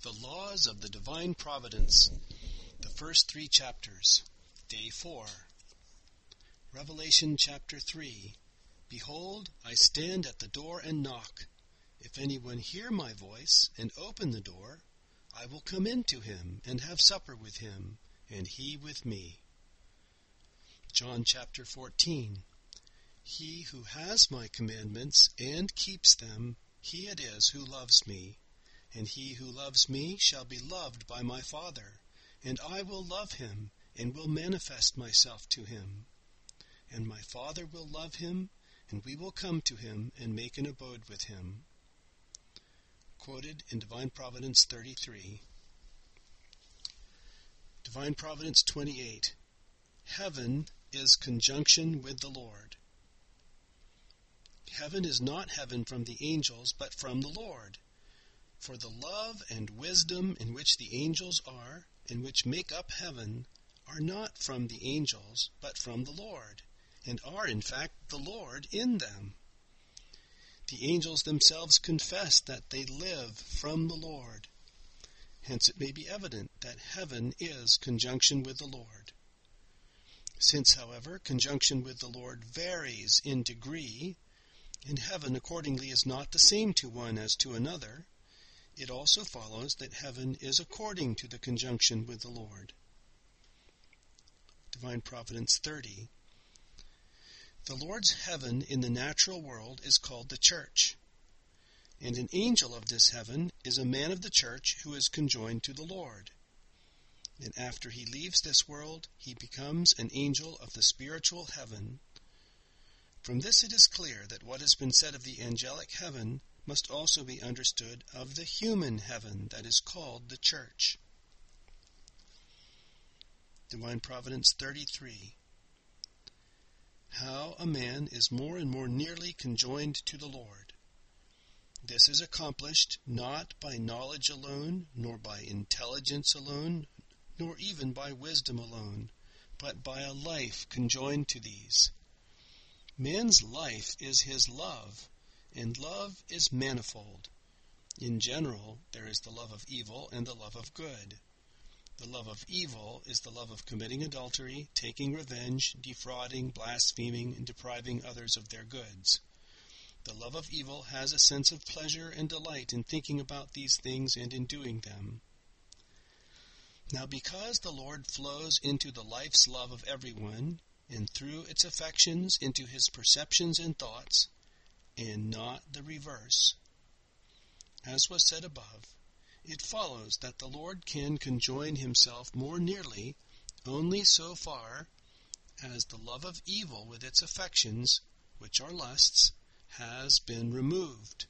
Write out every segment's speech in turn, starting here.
The Laws of the Divine Providence, the first 3 chapters, Day 4. Revelation chapter 3. Behold, I stand at the door and knock. If anyone hear my voice and open the door, I will come in to him and have supper with him, and he with me. John chapter 14. He who has my commandments and keeps them, he it is who loves me. And he who loves me shall be loved by my Father, and I will love him, and will manifest myself to him. And my Father will love him, and we will come to him and make an abode with him. Quoted in Divine Providence 33. Divine Providence 28. Heaven is conjunction with the Lord. Heaven is not heaven from the angels, but from the Lord. For the love and wisdom in which the angels are, and which make up heaven, are not from the angels, but from the Lord, and are in fact the Lord in them. The angels themselves confess that they live from the Lord. Hence it may be evident that heaven is conjunction with the Lord. Since, however, conjunction with the Lord varies in degree, and heaven accordingly is not the same to one as to another, it also follows that heaven is according to the conjunction with the Lord. Divine Providence 30. The Lord's heaven in the natural world is called the church, and an angel of this heaven is a man of the church who is conjoined to the Lord. And after he leaves this world, he becomes an angel of the spiritual heaven. From this it is clear that what has been said of the angelic heaven must also be understood of the human heaven that is called the church. Divine Providence 33. How a man is more and more nearly conjoined to the Lord. This is accomplished not by knowledge alone, nor by intelligence alone, nor even by wisdom alone, but by a life conjoined to these. Man's life is his love, and love is manifold. In general, there is the love of evil and the love of good. The love of evil is the love of committing adultery, taking revenge, defrauding, blaspheming, and depriving others of their goods. The love of evil has a sense of pleasure and delight in thinking about these things and in doing them. Now, because the Lord flows into the life's love of everyone, and through its affections into his perceptions and thoughts, and not the reverse, as was said above, it follows that the Lord can conjoin himself more nearly only so far as the love of evil with its affections, which are lusts, has been removed.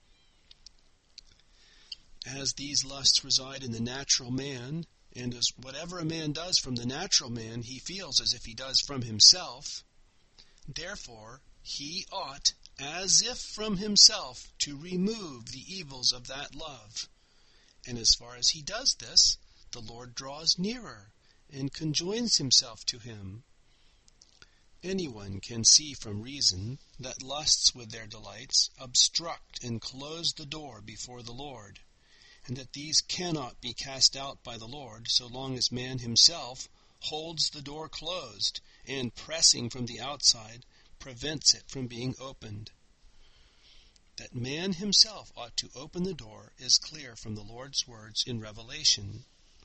As these lusts reside in the natural man, and as whatever a man does from the natural man he feels as if he does from himself, therefore he ought, as if from himself, to remove the evils of that love. And as far as he does this, the Lord draws nearer and conjoins himself to him. Anyone can see from reason that lusts with their delights obstruct and close the door before the Lord, and that these cannot be cast out by the Lord so long as man himself holds the door closed and, pressing from the outside, prevents it from being opened. That man himself ought to open the door is clear from the Lord's words in Revelation.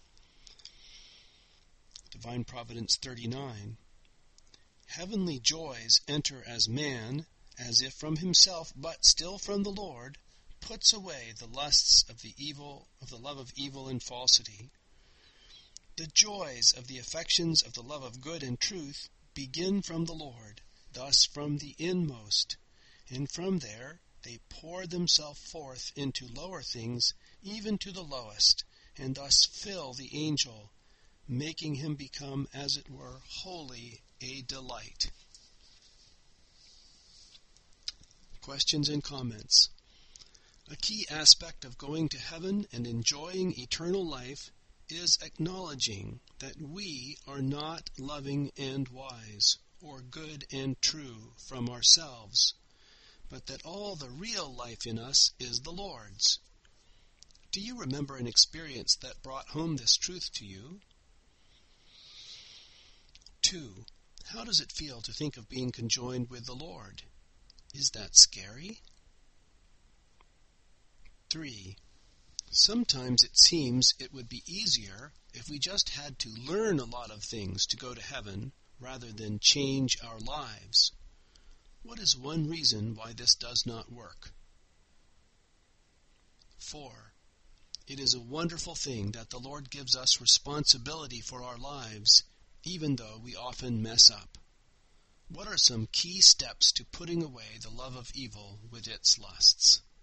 Divine Providence 39. Heavenly joys enter as man, as if from himself, but still from the Lord, puts away the lusts of the love of evil and falsity. The joys of the affections of the love of good and truth begin from the Lord, thus from the inmost, and from there they pour themselves forth into lower things, even to the lowest, and thus fill the angel, making him become, as it were, wholly a delight. Questions and comments. A key aspect of going to heaven and enjoying eternal life is acknowledging that we are not loving and wise, or good and true from ourselves, but that all the real life in us is the Lord's. Do you remember an experience that brought home this truth to you? 2. How does it feel to think of being conjoined with the Lord? Is that scary? 3. Sometimes it seems it would be easier if we just had to learn a lot of things to go to heaven rather than change our lives. What is one reason why this does not work? 4. It is a wonderful thing that the Lord gives us responsibility for our lives, even though we often mess up. What are some key steps to putting away the love of evil with its lusts?